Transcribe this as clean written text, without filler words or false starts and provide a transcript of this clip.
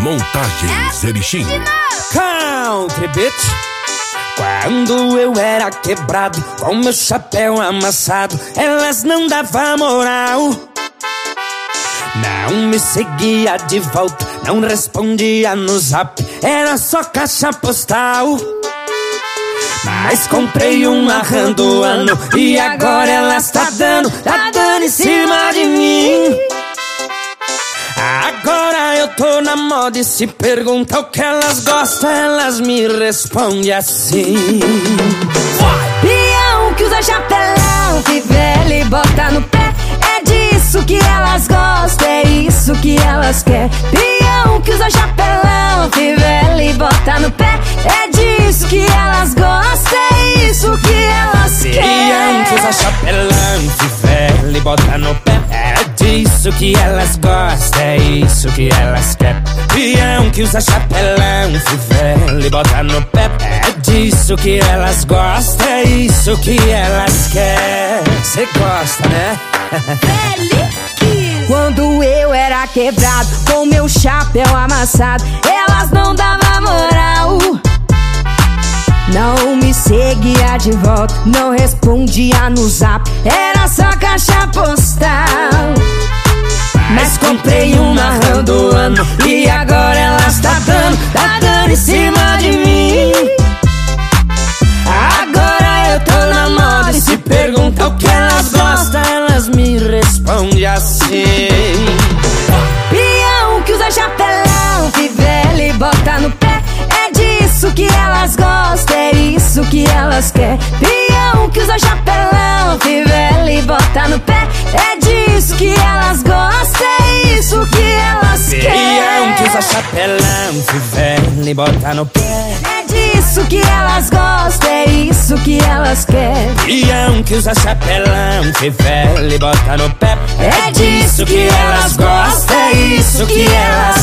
Montagens Erechim. Country Beat. Quando eu era quebrado, com meu chapéu amassado, elas não davam moral. Não me seguia de volta, não respondia no zap, era só caixa postal. Mas comprei uma RAM do ano e agora elas tá dando em cima de mim. Agora eu tô na moda e se pergunta o que elas gostam, elas me respondem assim. Peão que usa chapelão, fivela e bota no pé, é disso que elas gostam, é isso que elas querem. Peão que usa chapelão, fivela e bota no pé, é disso que elas gostam, é isso que elas querem. Peão que usa chapelão, fivela e bota no pé, é disso que elas gostam, é isso que elas querem. Peão que usa chapelão, fivela e bota no pé, é disso que elas gostam, é isso que elas querem. Cê gosta, né? Quando eu era quebrado, com meu chapéu amassado, elas não davam moral. Não me seguia de volta, não respondia no zap, era só caixa postal. Mas comprei uma RAM do ano e agora elas tá dando em cima de mim. Agora eu tô na moda e se pergunta o que elas gostam, elas me respondem assim. Peão que usa chapelão, fivela e bota no pé, é disso que elas gostam, é isso que elas querem. Peão que usa chapelão, fivela e bota no pé, é disso que elas gostam, é isso que elas querem. Peão que usa chapelão, fivela e bota no pé, é disso que elas gostam, é isso que elas querem. Peão que usa chapelão, fivela e bota no pé, é disso que elas gostam, é isso que elas